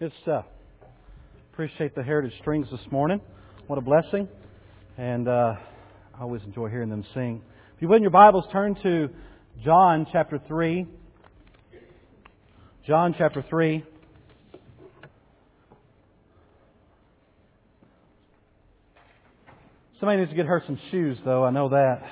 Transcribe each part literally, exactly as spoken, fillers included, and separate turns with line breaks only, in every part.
Good stuff. Appreciate the Heritage Strings this morning. What a blessing. And uh, I always enjoy hearing them sing. If you would in your Bibles, turn to John chapter three. John chapter three. Somebody needs to get her some shoes, though. I know that.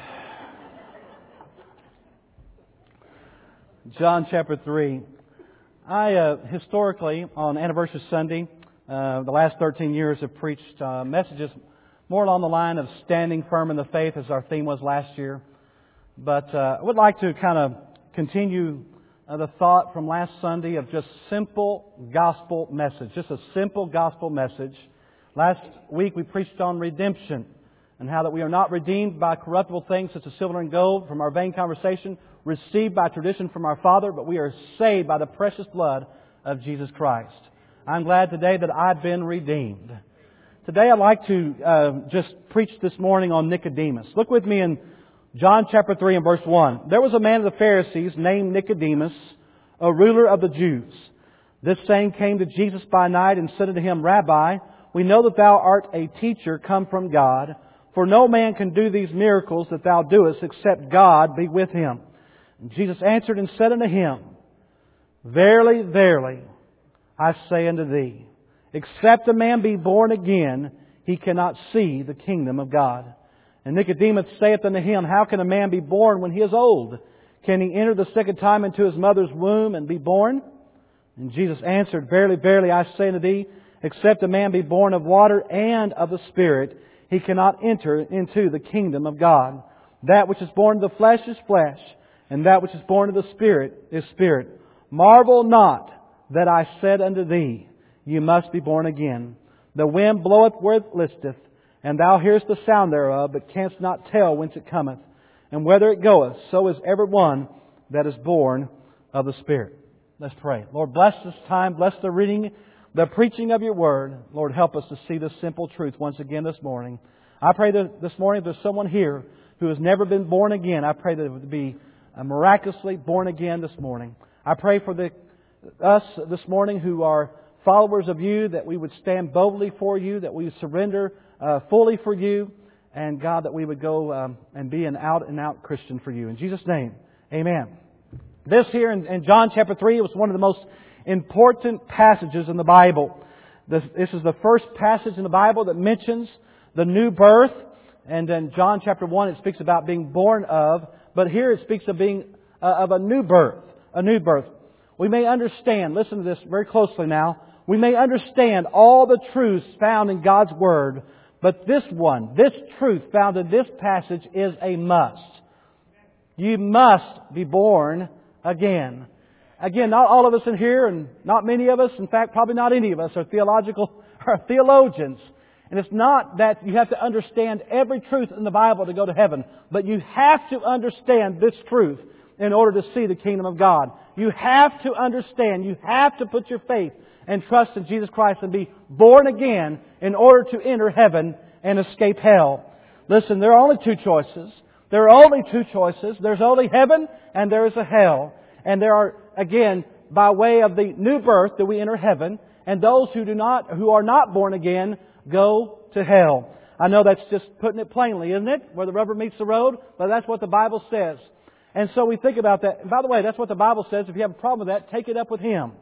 John chapter three. I, uh, historically, on Anniversary Sunday, uh, the last thirteen years have preached uh, messages more along the line of standing firm in the faith, as our theme was last year. But uh, I would like to kind of continue uh, the thought from last Sunday of just simple gospel message. Just a simple gospel message. Last week we preached on redemption and how that we are not redeemed by corruptible things such as silver and gold from our vain conversation, received by tradition from our Father, but we are saved by the precious blood of Jesus Christ. I'm glad today that I've been redeemed. Today I'd like to uh, just preach this morning on Nicodemus. Look with me in John chapter three and verse one. There was a man of the Pharisees named Nicodemus, a ruler of the Jews. This same came to Jesus by night and said unto him, Rabbi, we know that thou art a teacher come from God, for no man can do these miracles that thou doest except God be with him. And Jesus answered and said unto him, Verily, verily, I say unto thee, except a man be born again, he cannot see the kingdom of God. And Nicodemus saith unto him, How can a man be born when he is old? Can he enter the second time into his mother's womb and be born? And Jesus answered, Verily, verily, I say unto thee, except a man be born of water and of the Spirit, he cannot enter into the kingdom of God. That which is born of the flesh is flesh, and that which is born of the Spirit is spirit. Marvel not that I said unto thee, You must be born again. The wind bloweth where it listeth, and thou hearest the sound thereof, but canst not tell whence it cometh, and whither it goeth. So is every one that is born of the Spirit. Let's pray. Lord, bless this time. Bless the reading, the preaching of Your Word. Lord, help us to see this simple truth once again this morning. I pray that this morning if there's someone here who has never been born again, I pray that it would be miraculously born again this morning. I pray for the us this morning who are followers of You, that we would stand boldly for You, that we would surrender uh, fully for You, and God, that we would go um, and be an out-and-out Christian for You. In Jesus' name, amen. This here in, in John chapter three was one of the most important passages in the Bible. This, this is the first passage in the Bible that mentions the new birth. And in John chapter one it speaks about being born of. But here it speaks of being uh, of a new birth. A new birth. We may understand, listen to this very closely now. We may understand all the truths found in God's Word. But this one, this truth found in this passage is a must. You must be born again. Again, not all of us in here, and not many of us, in fact, probably not any of us, are theological are theologians. And it's not that you have to understand every truth in the Bible to go to heaven, but you have to understand this truth in order to see the kingdom of God. You have to understand, you have to put your faith and trust in Jesus Christ and be born again in order to enter heaven and escape hell. Listen, there are only two choices. There are only two choices. There's only heaven and there is a hell. And there are, again, by way of the new birth that we enter heaven, and those who do not, who are not born again, go to hell. I know that's just putting it plainly, isn't it? Where the rubber meets the road, but that's what the Bible says. And so we think about that. And by the way, that's what the Bible says. If you have a problem with that, take it up with Him.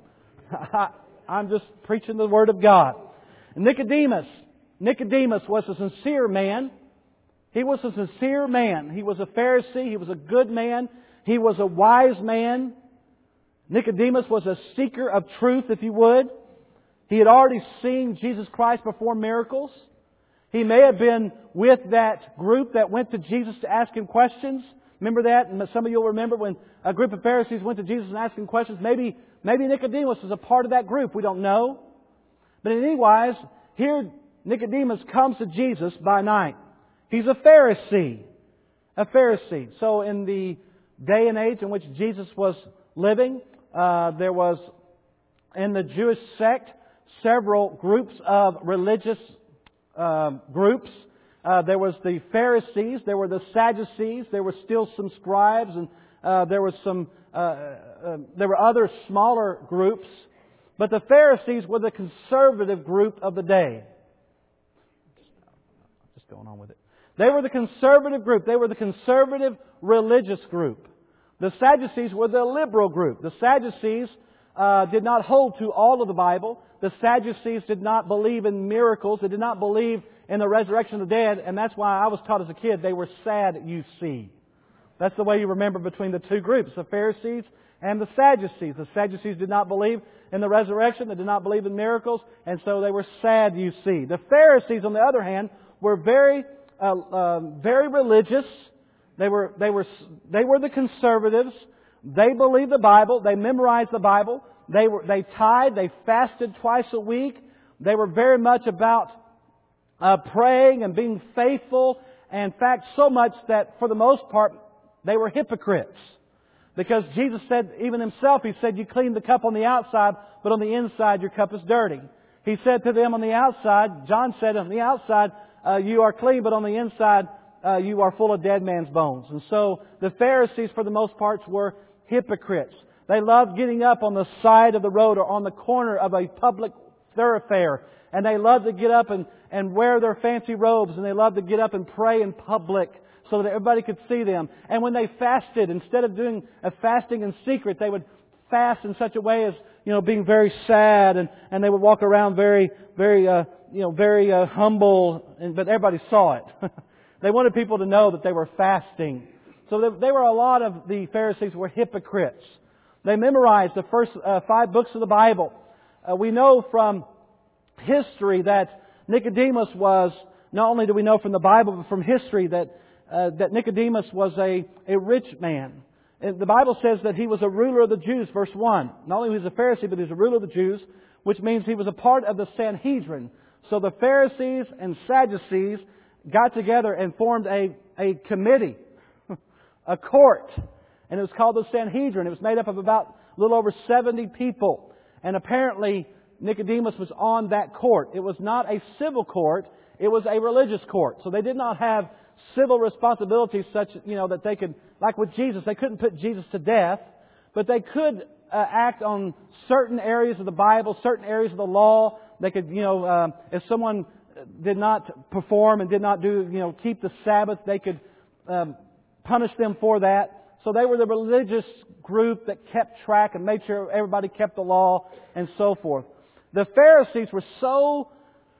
I'm just preaching the Word of God. Nicodemus, Nicodemus was a sincere man. He was a sincere man. He was a Pharisee. He was a good man. He was a wise man. Nicodemus was a seeker of truth, if you would. He had already seen Jesus Christ perform miracles. He may have been with that group that went to Jesus to ask Him questions. Remember that? And some of you will remember when a group of Pharisees went to Jesus and asked Him questions. Maybe, maybe Nicodemus was a part of that group. We don't know. But in any wise, here Nicodemus comes to Jesus by night. He's a Pharisee. A Pharisee. So in the day and age in which Jesus was living, uh, there was in the Jewish sect several groups of religious uh, groups. Uh, there was the Pharisees, there were the Sadducees, there were still some scribes, and uh, there was some. Uh, uh, there were other smaller groups But the Pharisees were the conservative group of the day. Just going on with it. They were the conservative group. They were the conservative religious group. The Sadducees were the liberal group. The Sadducees uh, did not hold to all of the Bible. The Sadducees did not believe in miracles. They did not believe in the resurrection of the dead. And that's why I was taught as a kid they were sad, you see. That's the way you remember between the two groups, the Pharisees and the Sadducees. The Sadducees did not believe in the resurrection. They did not believe in miracles. And so they were sad, you see. The Pharisees, on the other hand, were very, uh, uh, very religious. They were, they were, they were the conservatives. They believed the Bible. They memorized the Bible. They were, they tithed. They fasted twice a week. They were very much about uh, praying and being faithful. And in fact, so much that for the most part, they were hypocrites. Because Jesus said, even Himself, He said, you clean the cup on the outside, but on the inside your cup is dirty. He said to them on the outside, John said, on the outside uh, you are clean, but on the inside uh, you are full of dead man's bones. And so the Pharisees, for the most part, were hypocrites. They loved getting up on the side of the road or on the corner of a public thoroughfare. And they loved to get up and, and wear their fancy robes. And they loved to get up and pray in public so that everybody could see them. And when they fasted, instead of doing a fasting in secret, they would fast in such a way as, you know, being very sad. And, and they would walk around very, very, uh, you know, very uh, humble. And, but everybody saw it. They wanted people to know that they were fasting. So they, they were a lot of the Pharisees were hypocrites. They memorized the first uh, five books of the Bible. Uh, we know from history that Nicodemus was, not only do we know from the Bible, but from history that uh, that Nicodemus was a, a rich man. And the Bible says that he was a ruler of the Jews, verse one. Not only was he a Pharisee, but he was a ruler of the Jews, which means he was a part of the Sanhedrin. So the Pharisees and Sadducees got together and formed a, a committee, a court. And it was called the Sanhedrin. It was made up of about a little over seventy people. And apparently Nicodemus was on that court. It was not a civil court. It was a religious court. So they did not have civil responsibilities such, you know, that they could, like with Jesus, they couldn't put Jesus to death. But they could uh, act on certain areas of the Bible, certain areas of the law. They could, you know, uh, if someone did not perform and did not do, you know, keep the Sabbath, they could um, punish them for that. So they were the religious group that kept track and made sure everybody kept the law and so forth. The Pharisees were so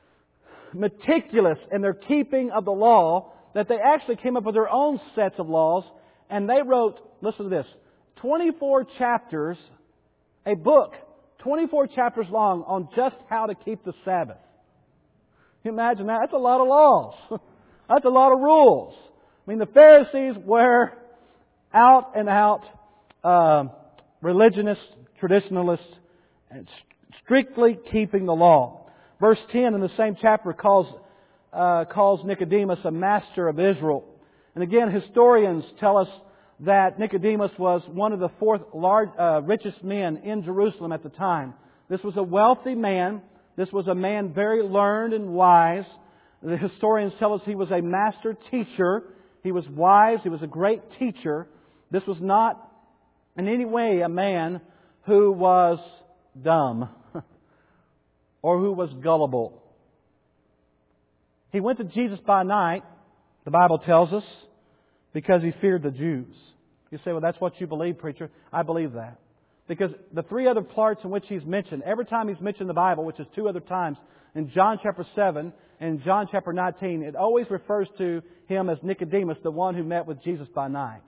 meticulous in their keeping of the law that they actually came up with their own sets of laws, and they wrote, listen to this, twenty-four chapters, a book, twenty-four chapters long on just how to keep the Sabbath. Can you imagine that? That's a lot of laws. That's a lot of rules. I mean, the Pharisees were out and out uh, religionists, traditionalists, and strictly keeping the law. Verse ten in the same chapter calls uh, calls Nicodemus a master of Israel. And again, historians tell us that Nicodemus was one of the fourth large, uh, richest men in Jerusalem at the time. This was a wealthy man. This was a man very learned and wise. The historians tell us he was a master teacher. He was wise. He was a great teacher. This was not in any way a man who was dumb or who was gullible. He went to Jesus by night, the Bible tells us, because he feared the Jews. You say, well, that's what you believe, preacher. I believe that. Because the three other parts in which he's mentioned, every time he's mentioned the Bible, which is two other times, in John chapter seven and John chapter nineteen, it always refers to him as Nicodemus, the one who met with Jesus by night.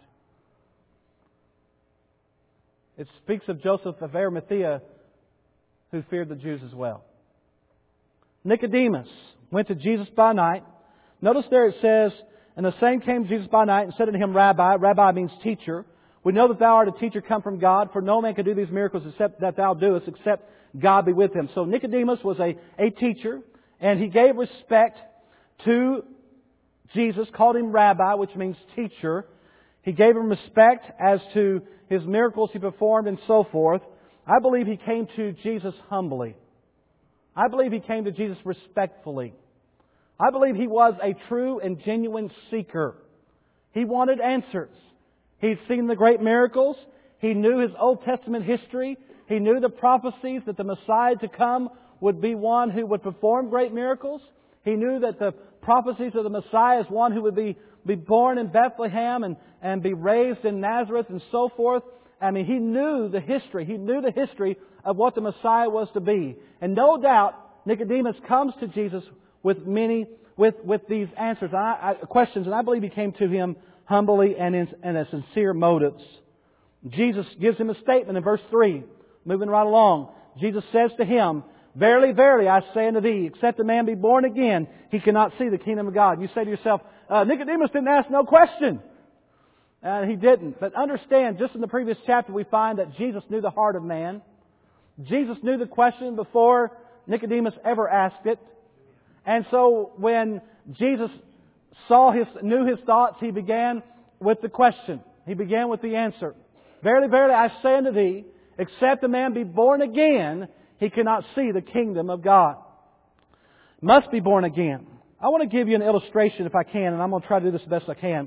It speaks of Joseph of Arimathea, who feared the Jews as well. Nicodemus went to Jesus by night. Notice there it says, and the same came to Jesus by night and said unto him, Rabbi. Rabbi means teacher. We know that thou art a teacher come from God, for no man can do these miracles except that thou doest, except God be with him. So Nicodemus was a, a teacher, and he gave respect to Jesus, called him Rabbi, which means teacher. He gave him respect as to his miracles he performed and so forth. I believe he came to Jesus humbly. I believe he came to Jesus respectfully. I believe he was a true and genuine seeker. He wanted answers. He'd seen the great miracles. He knew his Old Testament history. He knew the prophecies that the Messiah to come would be one who would perform great miracles. He knew that the prophecies of the Messiah is one who would be, be born in Bethlehem and, and be raised in Nazareth and so forth. I mean, he knew the history. He knew the history of what the Messiah was to be. And no doubt, Nicodemus comes to Jesus with many, with, with these answers, and I, I, questions, and I believe he came to Him humbly and in, in a sincere motives. Jesus gives him a statement in verse three. Moving right along. Jesus says to him, "Verily, verily, I say unto thee, except a man be born again, he cannot see the kingdom of God." You say to yourself, uh, Nicodemus didn't ask no question. Uh, he didn't. But understand, just in the previous chapter, we find that Jesus knew the heart of man. Jesus knew the question before Nicodemus ever asked it. And so when Jesus saw his, knew his thoughts, He began with the question. He began with the answer. "Verily, verily, I say unto thee, except a man be born again, he cannot see the kingdom of God." Must be born again. I want to give you an illustration if I can, and I'm going to try to do this the best I can,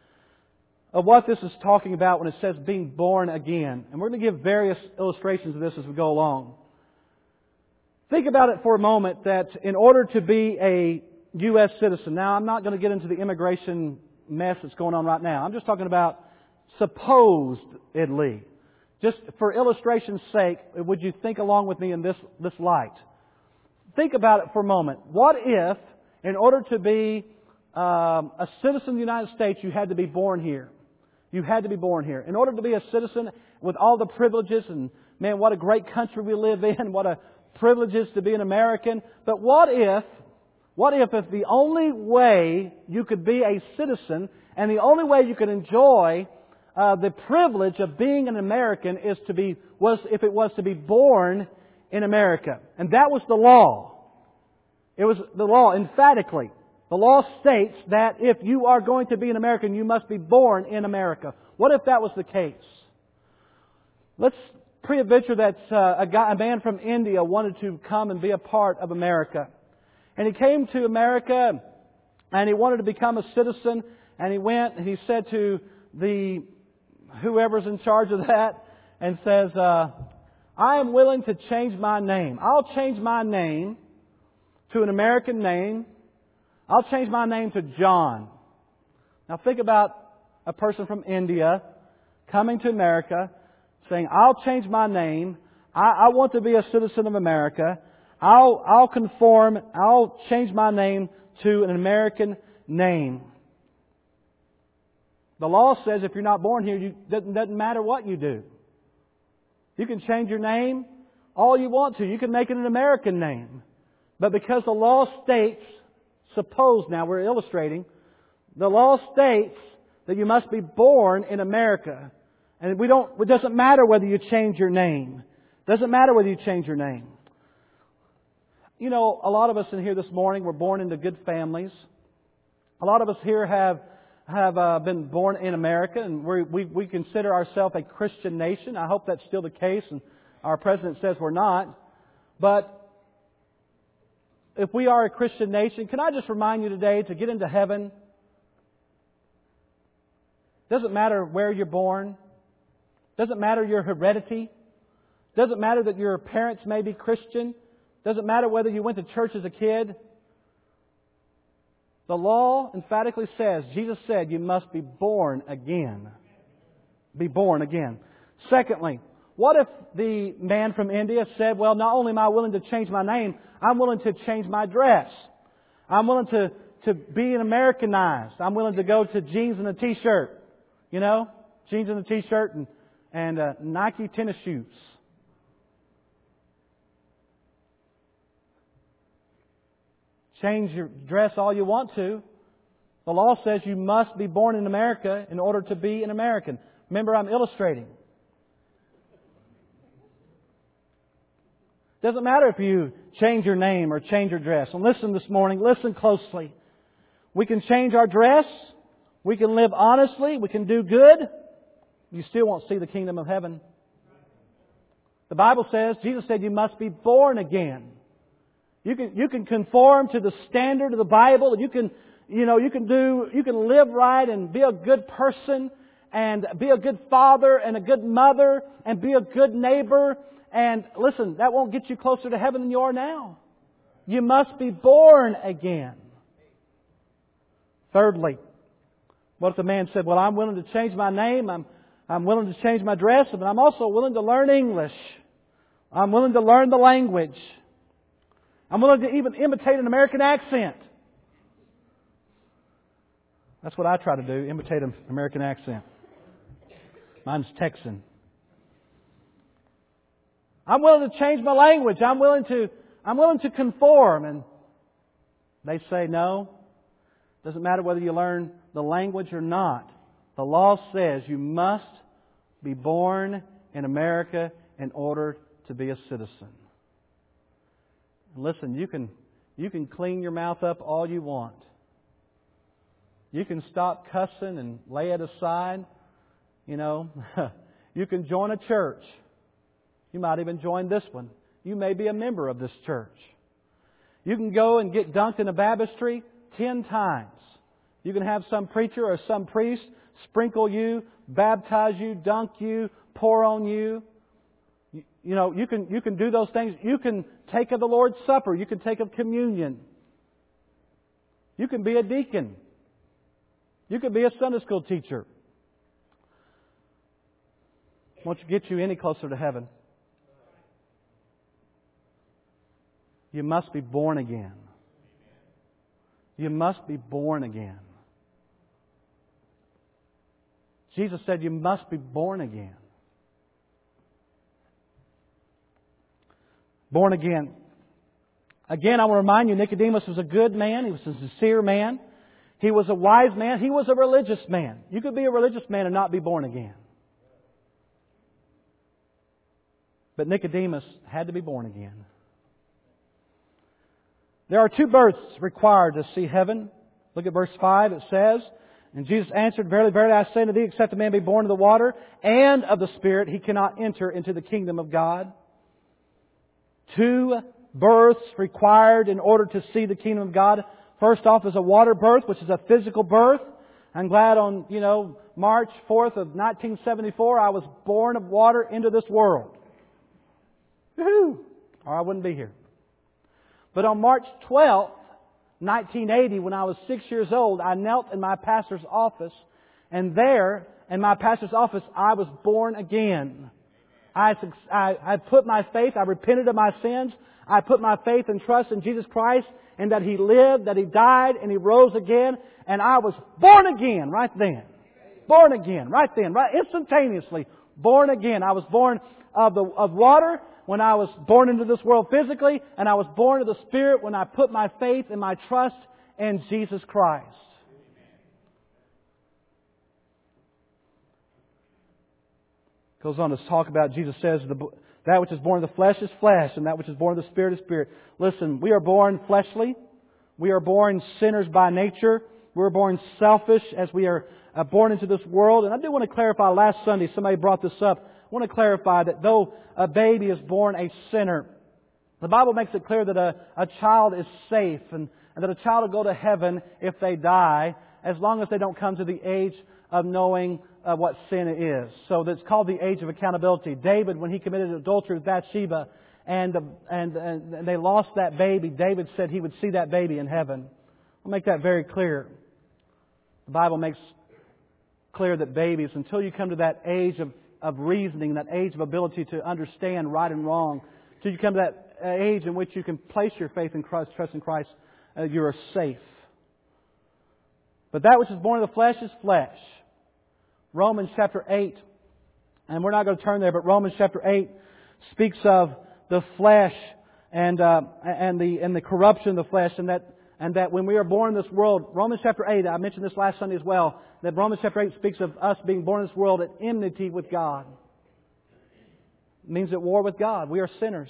of what this is talking about when it says being born again. And we're going to give various illustrations of this as we go along. Think about it for a moment that in order to be a U S citizen, now I'm not going to get into the immigration mess that's going on right now. I'm just talking about supposedly. Just for illustration's sake, would you think along with me in this, this light? Think about it for a moment. What if, in order to be um, a citizen of the United States, you had to be born here? You had to be born here. In order to be a citizen with all the privileges, and man, what a great country we live in, what a privilege it is to be an American. But what if, what if, if the only way you could be a citizen and the only way you could enjoy Uh, the privilege of being an American is to be was if it was to be born in America, and that was the law. It was the law emphatically. The law states that if you are going to be an American, you must be born in America. What if that was the case? Let's pre-adventure that uh, a guy, a man from India, wanted to come and be a part of America, and he came to America, and he wanted to become a citizen, and he went and he said to the whoever's in charge of that, and says, uh, "I am willing to change my name. I'll change my name to an American name. I'll change my name to John." Now think about a person from India coming to America saying, "I'll change my name. I, I want to be a citizen of America. I'll, I'll conform. I'll change my name to an American name." The law says if you're not born here, it doesn't, doesn't matter what you do. You can change your name all you want to. You can make it an American name. But because the law states, suppose now we're illustrating, the law states that you must be born in America. And we don't, it doesn't matter whether you change your name. It doesn't matter whether you change your name. You know, a lot of us in here this morning were born into good families. A lot of us here have have uh, been born in America, and we we we consider ourselves a Christian nation. I hope that's still the case, and our president says we're not. But if we are a Christian nation, can I just remind you today, to get into heaven, doesn't matter where you're born, doesn't matter your heredity, doesn't matter that your parents may be Christian, doesn't matter whether you went to church as a kid. The law emphatically says, Jesus said, you must be born again. Be born again. Secondly, what if the man from India said, well, not only am I willing to change my name, I'm willing to change my dress. I'm willing to, to be an Americanized. I'm willing to go to jeans and a T-shirt. You know, jeans and a T-shirt and, and uh, Nike tennis shoes. Change your dress all you want to. The law says you must be born in America in order to be an American. Remember, I'm illustrating. Doesn't matter if you change your name or change your dress. And listen this morning, listen closely. We can change our dress. We can live honestly. We can do good. You still won't see the kingdom of heaven. The Bible says, Jesus said you must be born again. You can, you can conform to the standard of the Bible, and you can, you know, you can do, you can live right and be a good person and be a good father and a good mother and be a good neighbor And listen, that won't get you closer to heaven than you are now. You must be born again. Thirdly, what if the man said, well, I'm willing to change my name, I'm, I'm willing to change my dress, but I'm also willing to learn English. I'm willing to learn the language. I'm willing to even imitate an American accent. That's what I try to do, imitate an American accent. Mine's Texan. I'm willing to change my language. I'm willing to, I'm willing to conform. And they say, no, doesn't matter whether you learn the language or not. The law says you must be born in America in order to be a citizen. And listen, you can, you can clean your mouth up all you want. You can stop cussing and lay it aside. You know, you can join a church. You might even join this one. You may be a member of this church. You can go and get dunked in a baptistry ten times. You can have some preacher or some priest sprinkle you, baptize you, dunk you, pour on you. You, you know, you can, you can do those things. You can take of the Lord's Supper. You can take of communion. You can be a deacon. You can be a Sunday school teacher. Won't you get you any closer to heaven? You must be born again. You must be born again. Jesus said you must be born again. Born again. Again, I want to remind you, Nicodemus was a good man. He was a sincere man. He was a wise man. He was a religious man. You could be a religious man and not be born again. But Nicodemus had to be born again. There are two births required to see heaven. Look at verse five. It says, and Jesus answered, verily, verily, I say unto thee, except a man be born of the water and of the Spirit, he cannot enter into the kingdom of God. Two births required in order to see the kingdom of God. First off is a water birth, which is a physical birth. I'm glad on, you know, March fourth of nineteen seventy-four, I was born of water into this world. Woohoo! Or I wouldn't be here. But on March twelfth, nineteen eighty, when I was six years old, I knelt in my pastor's office. And there, in my pastor's office, I was born again. I, I, I put my faith, I repented of my sins. I put my faith and trust in Jesus Christ, and that He lived, that He died, and He rose again. And I was born again right then. Born again right then. Right, instantaneously. Born again. I was born of the of water when I was born into this world physically, and I was born of the Spirit when I put my faith and my trust in Jesus Christ. Goes on to talk about, Jesus says, the, that which is born of the flesh is flesh, and that which is born of the Spirit is spirit. Listen, we are born fleshly. We are born sinners by nature. We are born selfish as we are uh, born into this world. And I do want to clarify, last Sunday somebody brought this up. I want to clarify that though a baby is born a sinner, the Bible makes it clear that a, a child is safe and, and that a child will go to heaven if they die, as long as they don't come to the age of knowing uh, what sin is. So that's called the age of accountability. David, when he committed adultery with Bathsheba and, uh, and, and they lost that baby, David said he would see that baby in heaven. I'll make that very clear. The Bible makes clear that babies, until you come to that age of of reasoning, that age of ability to understand right and wrong, till you come to that age in which you can place your faith in Christ, trust in Christ, uh, you are safe. But that which is born of the flesh is flesh. Romans chapter eight, and we're not going to turn there, but Romans chapter eight speaks of the flesh and uh, and the and the corruption of the flesh, and that and that when we are born in this world, Romans chapter eight, I mentioned this last Sunday as well, that Romans chapter eight speaks of us being born in this world at enmity with God. It means at war with God. We are sinners.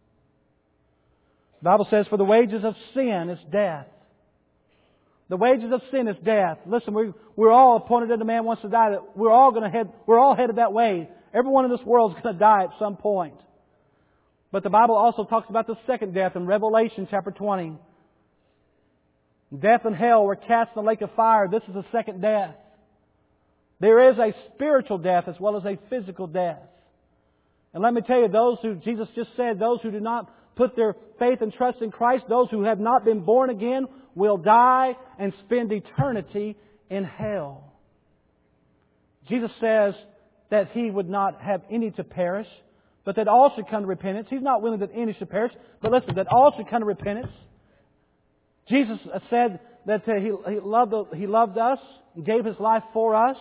The Bible says, for the wages of sin is death. The wages of sin is death. Listen, we, we're all appointed unto man wants to die. That we're all going to head, we're all headed that way. Everyone in this world is going to die at some point. But the Bible also talks about the second death in Revelation chapter twenty. Death and hell were cast in the lake of fire. This is the second death. There is a spiritual death as well as a physical death. And let me tell you, those who, Jesus just said, those who do not put their faith and trust in Christ, those who have not been born again, will die and spend eternity in hell. Jesus says that He would not have any to perish, but that all should come to repentance. He's not willing that any should perish, but listen, that all should come to repentance. Jesus said that He, he, loved, he loved us and gave His life for us.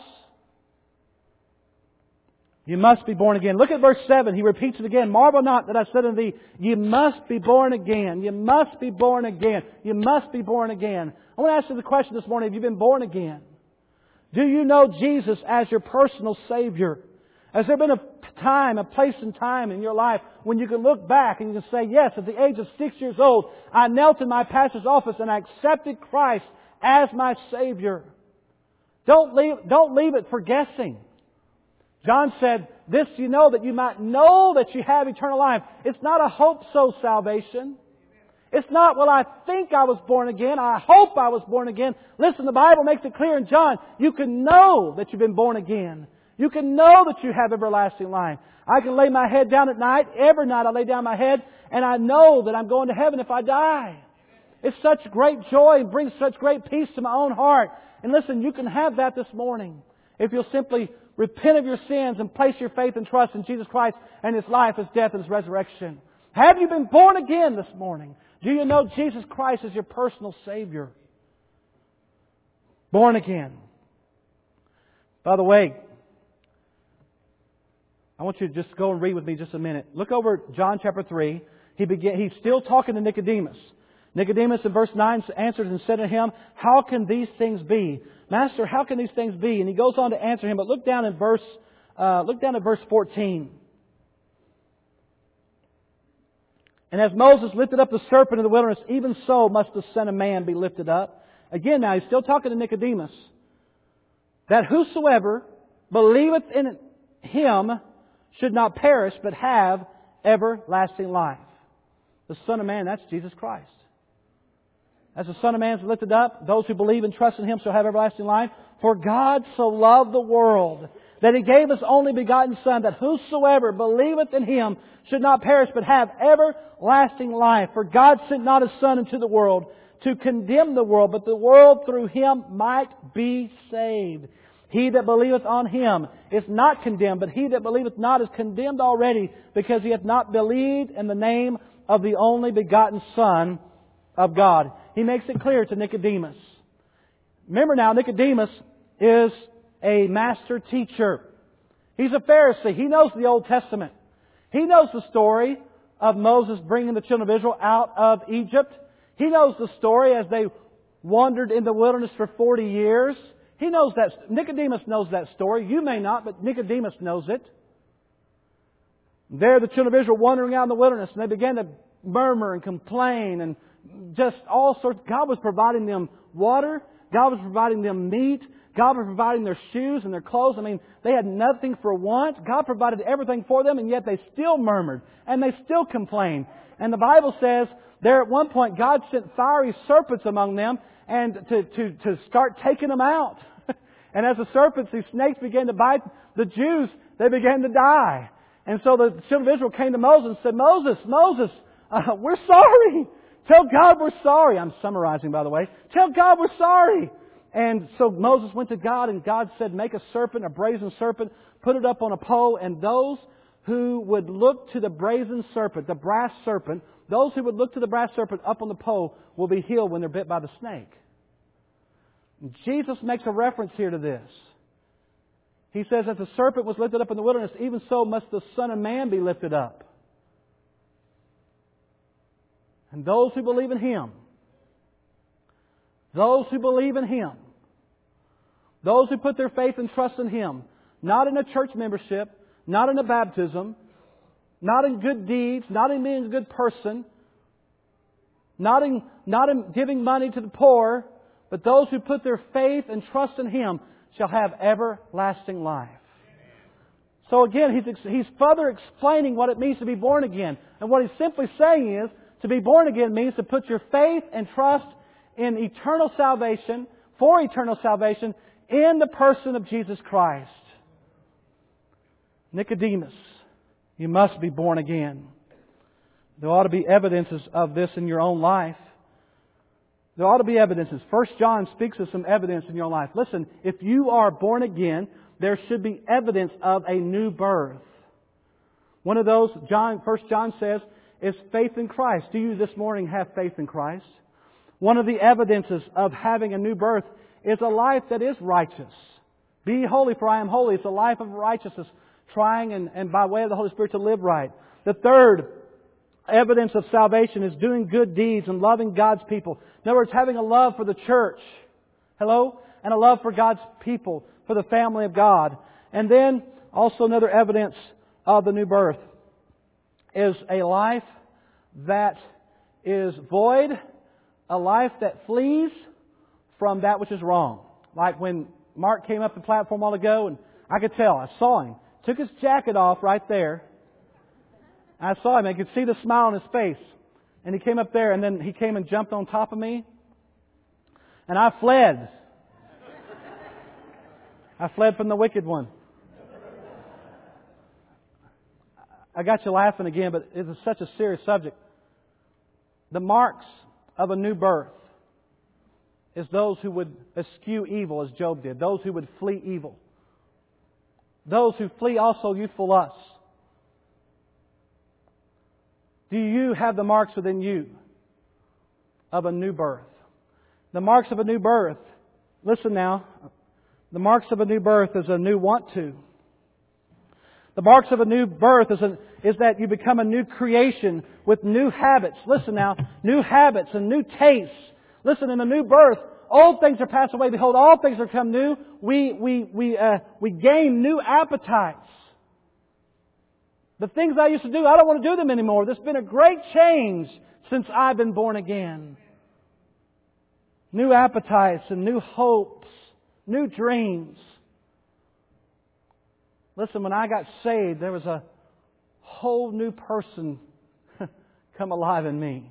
You must be born again. Look at verse seven. He repeats it again. Marvel not that I said unto thee, you must be born again. You must be born again. You must be born again. I want to ask you the question this morning. Have you been born again? Do you know Jesus as your personal Savior? Has there been a time, a place and time in your life when you can look back and you can say, yes, at the age of six years old, I knelt in my pastor's office and I accepted Christ as my Savior. Don't leave, don't leave it for guessing. John said, this you know that you might know that you have eternal life. It's not a hope-so salvation. It's not, well, I think I was born again. I hope I was born again. Listen, the Bible makes it clear in John, you can know that you've been born again. You can know that you have everlasting life. I can lay my head down at night. Every night I lay down my head and I know that I'm going to heaven if I die. It's such great joy and brings such great peace to my own heart. And listen, you can have that this morning if you'll simply repent of your sins and place your faith and trust in Jesus Christ and His life, His death, and His resurrection. Have you been born again this morning? Do you know Jesus Christ is your personal Savior? Born again. By the way, I want you to just go and read with me just a minute. Look over at John chapter three. He began, he's still talking to Nicodemus. Nicodemus in verse nine answered and said to Him, how can these things be? Master, how can these things be? And he goes on to answer him. But look down in verse, uh, look down at verse fourteen. And as Moses lifted up the serpent in the wilderness, even so must the Son of Man be lifted up. Again, now he's still talking to Nicodemus. That whosoever believeth in Him should not perish, but have everlasting life. The Son of Man, that's Jesus Christ. As the Son of Man is lifted up, those who believe and trust in Him shall have everlasting life. For God so loved the world that He gave His only begotten Son, that whosoever believeth in Him should not perish, but have everlasting life. For God sent not His Son into the world to condemn the world, but the world through Him might be saved. He that believeth on Him is not condemned, but he that believeth not is condemned already, because he hath not believed in the name of the only begotten Son of God. He makes it clear to Nicodemus. Remember now, Nicodemus is a master teacher. He's a Pharisee. He knows the Old Testament. He knows the story of Moses bringing the children of Israel out of Egypt. He knows the story as they wandered in the wilderness for forty years. He knows that. Nicodemus knows that story. You may not, but Nicodemus knows it. There the children of Israel wandering out in the wilderness, and they began to murmur and complain and just all sorts. God was providing them water. God was providing them meat. God was providing their shoes and their clothes. I mean, they had nothing for want. God provided everything for them, and yet they still murmured and they still complained. And the Bible says there at one point God sent fiery serpents among them and to, to, to start taking them out. And as the serpents, these snakes began to bite the Jews, they began to die. And so the children of Israel came to Moses and said, Moses, Moses, uh, we're sorry. Tell God we're sorry. I'm summarizing, by the way. Tell God we're sorry. And so Moses went to God, and God said, make a serpent, a brazen serpent, put it up on a pole, and those who would look to the brazen serpent, the brass serpent, those who would look to the brass serpent up on the pole will be healed when they're bit by the snake. Jesus makes a reference here to this. He says, as the serpent was lifted up in the wilderness, even so must the Son of Man be lifted up. And those who believe in Him, those who believe in Him, those who put their faith and trust in Him, not in a church membership, not in a baptism, not in good deeds, not in being a good person, not in, not in giving money to the poor, but those who put their faith and trust in Him shall have everlasting life. So again, he's, he's further explaining what it means to be born again. And what he's simply saying is, to be born again means to put your faith and trust in eternal salvation, for eternal salvation, in the person of Jesus Christ. Nicodemus, You must be born again. There ought to be evidences of this in your own life. There ought to be evidences. First John speaks of some evidence in your life. Listen, if you are born again, there should be evidence of a new birth. One of those, John, First John says, is faith in Christ. Do you this morning have faith in Christ? One of the evidences of having a new birth is a life that is righteous. Be holy, for I am holy. It's a life of righteousness, trying and, and by way of the Holy Spirit to live right. The third evidence of salvation is doing good deeds and loving God's people. In other words, having a love for the church. Hello? And a love for God's people, for the family of God. And then also another evidence of the new birth is a life that is void, a life that flees from that which is wrong. Like when Mark came up the platform a while ago, and I could tell, I saw him. Took his jacket off right there. I saw him. I could see the smile on his face. And he came up there, and then he came and jumped on top of me. And I fled. I fled from the wicked one. I got you laughing again, but it is such a serious subject. The marks of a new birth is those who would eschew evil, as Job did. Those who would flee evil. Those who flee also youthful lusts. Do you have the marks within you of a new birth? The marks of a new birth. Listen now. The marks of a new birth is a new want to. The marks of a new birth is, a, is that you become a new creation with new habits. Listen now. New habits and new tastes. Listen, in a new birth, old things are passed away. Behold, all things are become new. We, we, we, uh, we gain new appetites. The things I used to do, I don't want to do them anymore. There's been a great change since I've been born again. New appetites and new hopes, new dreams. Listen, when I got saved, there was a whole new person come alive in me.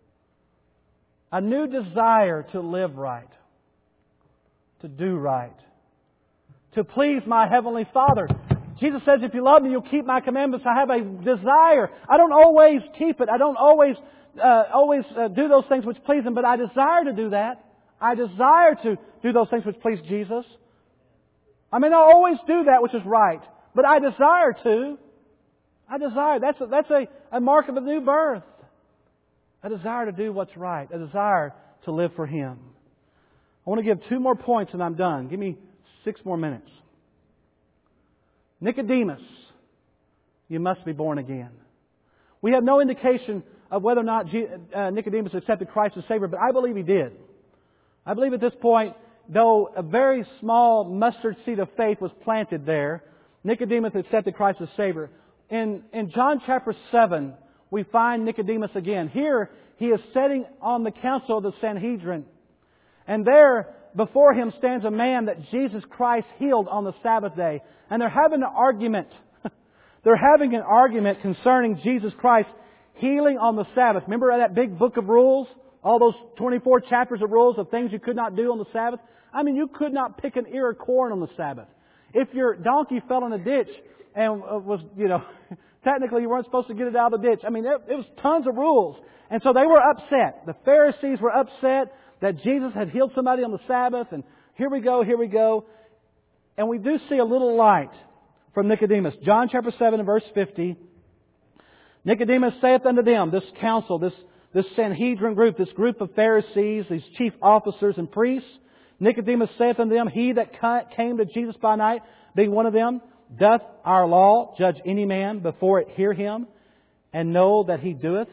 A new desire to live right, to do right, to please my Heavenly Father. Jesus says, if you love me, you'll keep my commandments. I have a desire. I don't always keep it. I don't always uh, always uh, do those things which please Him, but I desire to do that. I desire to do those things which please Jesus. I may not always do that which is right, but I desire to. I desire. That's a, that's a, a mark of a new birth. A desire to do what's right. A desire to live for Him. I want to give two more points and I'm done. Give me six more minutes. Nicodemus, you must be born again. We have no indication of whether or not Nicodemus accepted Christ as Savior, but I believe he did. I believe at this point, though a very small mustard seed of faith was planted there, Nicodemus accepted Christ as Savior. In, in John chapter seven, we find Nicodemus again. Here, he is sitting on the council of the Sanhedrin. And there, before him stands a man that Jesus Christ healed on the Sabbath day. And they're having an argument. They're having an argument concerning Jesus Christ healing on the Sabbath. Remember that big book of rules? All those twenty-four chapters of rules of things you could not do on the Sabbath? I mean, you could not pick an ear of corn on the Sabbath. If your donkey fell in a ditch and was, you know, technically you weren't supposed to get it out of the ditch. I mean, it, it was tons of rules. And so they were upset. The Pharisees were upset that Jesus had healed somebody on the Sabbath. And here we go, here we go. And we do see a little light from Nicodemus. John chapter seven and verse fifty. Nicodemus saith unto them, this council, this, this Sanhedrin group, this group of Pharisees, these chief officers and priests. Nicodemus saith unto them, he that came to Jesus by night, being one of them, doth our law judge any man before it hear him, and know that he doeth?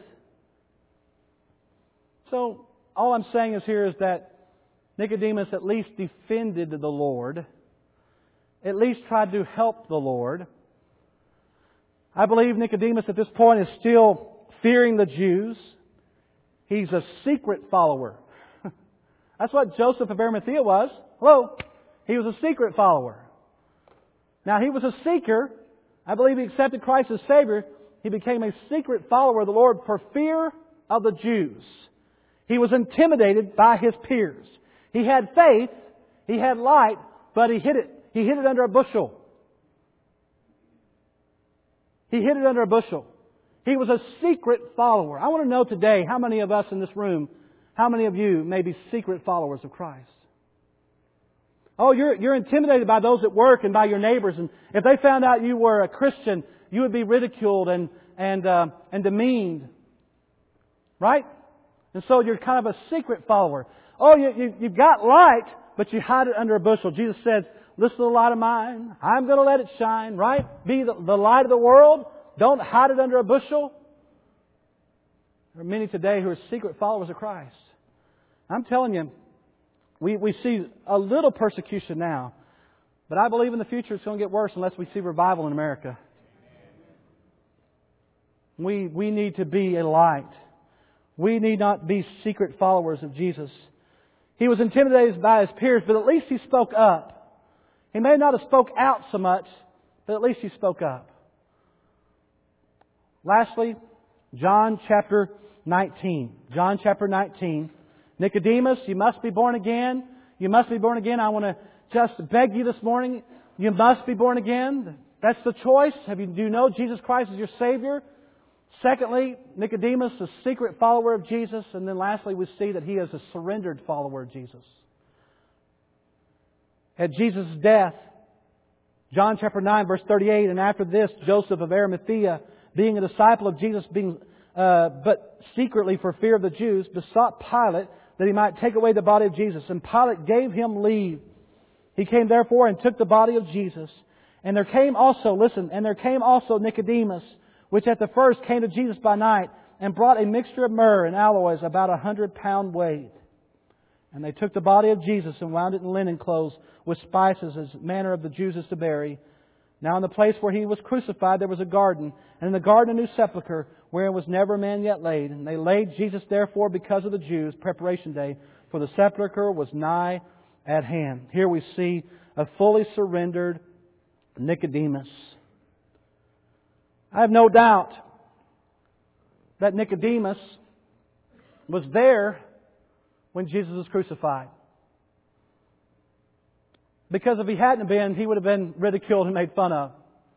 So, all I'm saying is here is that Nicodemus at least defended the Lord, at least tried to help the Lord. I believe Nicodemus at this point is still fearing the Jews. He's a secret follower. That's what Joseph of Arimathea was. Hello? He was a secret follower. Now, he was a seeker. I believe he accepted Christ as Savior. He became a secret follower of the Lord for fear of the Jews. He was intimidated by his peers. He had faith, he had light, but he hid it. He hid it under a bushel. He hid it under a bushel. He was a secret follower. I want to know today how many of us in this room, how many of you may be secret followers of Christ? Oh, you're, you're intimidated by those at work and by your neighbors. And if they found out you were a Christian, you would be ridiculed and, and, uh, and demeaned. Right? And so you're kind of a secret follower. Oh, you, you, you've got light, but you hide it under a bushel. Jesus says, listen to the light of mine. I'm going to let it shine, right? Be the, the light of the world. Don't hide it under a bushel. There are many today who are secret followers of Christ. I'm telling you, we, we see a little persecution now. But I believe in the future it's going to get worse unless we see revival in America. We, we need to be a light. We need not be secret followers of Jesus. He was intimidated by his peers, but at least he spoke up. He may not have spoke out so much, but at least he spoke up. Lastly, John chapter nineteen. John chapter nineteen. Nicodemus, you must be born again. You must be born again. I want to just beg you this morning, you must be born again. That's the choice. Have you, do you know Jesus Christ is your Savior? Secondly, Nicodemus, a secret follower of Jesus. And then lastly, we see that he is a surrendered follower of Jesus. At Jesus' death, John chapter nine, verse thirty-eight, and after this, Joseph of Arimathea, being a disciple of Jesus, being uh, but secretly for fear of the Jews, besought Pilate that he might take away the body of Jesus. And Pilate gave him leave. He came therefore and took the body of Jesus. And there came also, listen, and there came also Nicodemus, which at the first came to Jesus by night, and brought a mixture of myrrh and aloes, about a hundred pound weight. And they took the body of Jesus and wound it in linen clothes with spices, as manner of the Jews is to bury. Now in the place where He was crucified there was a garden, and in the garden a new sepulchre, wherein was never man yet laid. And they laid Jesus therefore because of the Jews, preparation day, for the sepulchre was nigh at hand. Here we see a fully surrendered Nicodemus. I have no doubt that Nicodemus was there when Jesus was crucified. Because if he hadn't been, he would have been ridiculed and made fun of.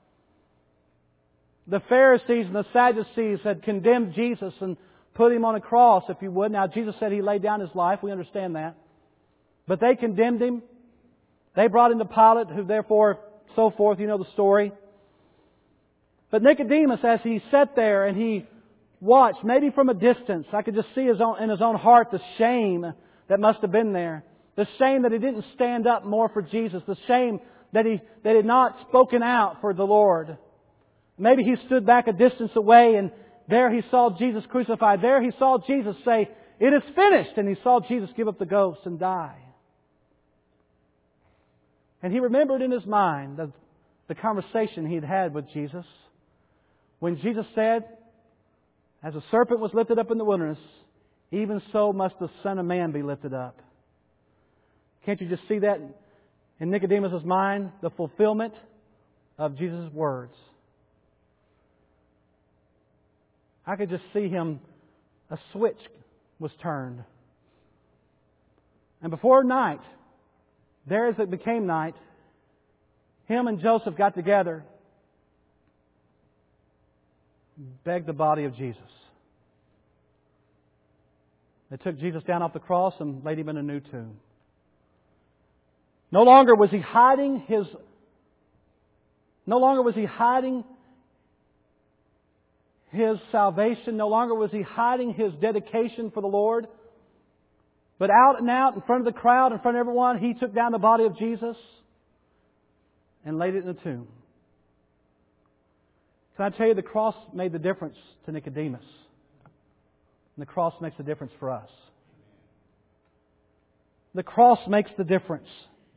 The Pharisees and the Sadducees had condemned Jesus and put Him on a cross, if you would. Now, Jesus said He laid down His life. We understand that. But they condemned Him. They brought Him to Pilate, who therefore, so forth, you know the story. But Nicodemus, as he sat there and he watched, maybe from a distance, I could just see his own, in his own heart the shame that must have been there. The shame that he didn't stand up more for Jesus. The shame that he, that he had not spoken out for the Lord. Maybe he stood back a distance away and there he saw Jesus crucified. There he saw Jesus say, "It is finished." And he saw Jesus give up the ghost and die. And he remembered in his mind the, the conversation he had had with Jesus. When Jesus said, "As a serpent was lifted up in the wilderness, even so must the Son of Man be lifted up." Can't you just see that in Nicodemus' mind? The fulfillment of Jesus' words. I could just see him, a switch was turned. And before night, there as it became night, him and Joseph got together, begged the body of Jesus. They took Jesus down off the cross and laid Him in a new tomb. No longer was He hiding His, no longer was He hiding His salvation. No longer was He hiding His dedication for the Lord. But out and out in front of the crowd, in front of everyone, He took down the body of Jesus and laid it in the tomb. Can I tell you, the cross made the difference to Nicodemus. And the cross makes the difference for us. The cross makes the difference.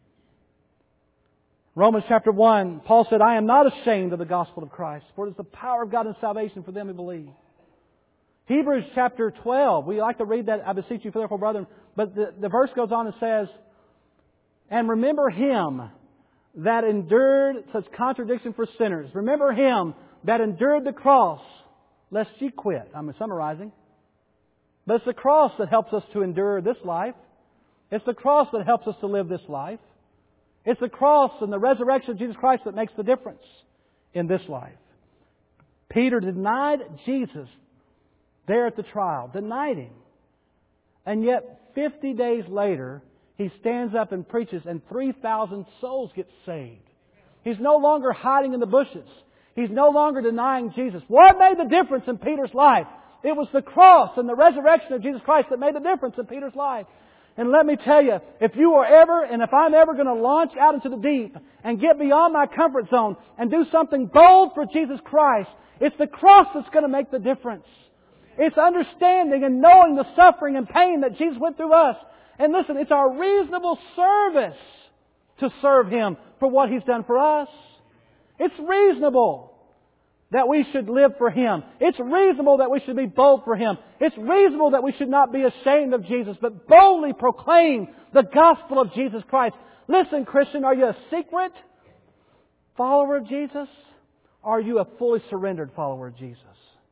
Romans chapter one, Paul said, "I am not ashamed of the gospel of Christ, for it is the power of God and salvation for them who believe." Hebrews chapter twelve, we like to read that, "I beseech you therefore, brethren," but the, the verse goes on and says, "And remember Him that endured such contradiction for sinners. Remember Him that endured the cross, lest ye quit." I'm summarizing. But it's the cross that helps us to endure this life. It's the cross that helps us to live this life. It's the cross and the resurrection of Jesus Christ that makes the difference in this life. Peter denied Jesus there at the trial, denied Him. And yet, fifty days later, he stands up and preaches, and three thousand souls get saved. He's no longer hiding in the bushes. He's no longer denying Jesus. What made the difference in Peter's life? It was the cross and the resurrection of Jesus Christ that made the difference in Peter's life. And let me tell you, if you are ever, and if I'm ever going to launch out into the deep and get beyond my comfort zone and do something bold for Jesus Christ, it's the cross that's going to make the difference. It's understanding and knowing the suffering and pain that Jesus went through us. And listen, it's our reasonable service to serve Him for what He's done for us. It's reasonable that we should live for Him. It's reasonable that we should be bold for Him. It's reasonable that we should not be ashamed of Jesus, but boldly proclaim the gospel of Jesus Christ. Listen, Christian, are you a secret follower of Jesus? Or are you a fully surrendered follower of Jesus?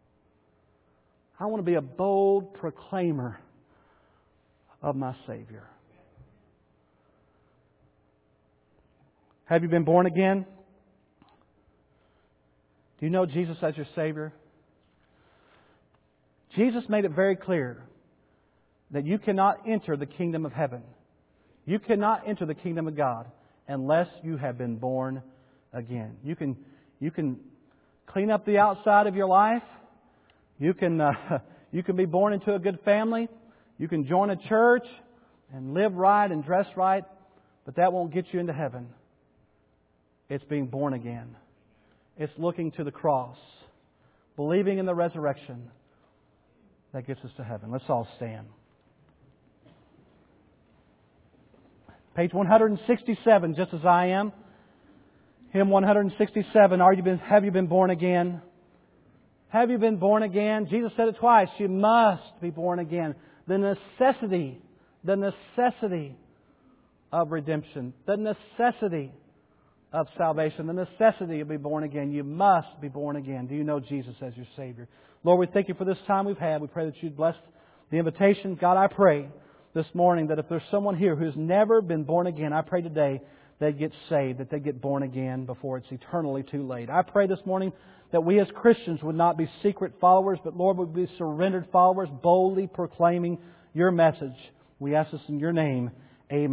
I want to be a bold proclaimer of my Savior. Have you been born again? Do you know Jesus as your Savior? Jesus made it very clear that you cannot enter the kingdom of heaven. You cannot enter the kingdom of God unless you have been born again. You can, you can clean up the outside of your life. You can, uh, you can be born into a good family. You can join a church and live right and dress right, but that won't get you into heaven. It's being born again. It's looking to the cross, believing in the resurrection that gets us to heaven. Let's all stand. Page one sixty-seven, just as I am. Hymn one sixty-seven, Are you been, have you been born again? Have you been born again? Jesus said it twice. You must be born again. The necessity, the necessity of redemption, the necessity of salvation, the necessity of being born again. You must be born again. Do you know Jesus as your Savior? Lord, we thank You for this time we've had. We pray that You'd bless the invitation. God, I pray this morning that if there's someone here who's never been born again, I pray today they get saved, that they get born again before it's eternally too late. I pray this morning that we as Christians would not be secret followers, but Lord, would be surrendered followers, boldly proclaiming Your message. We ask this in Your name.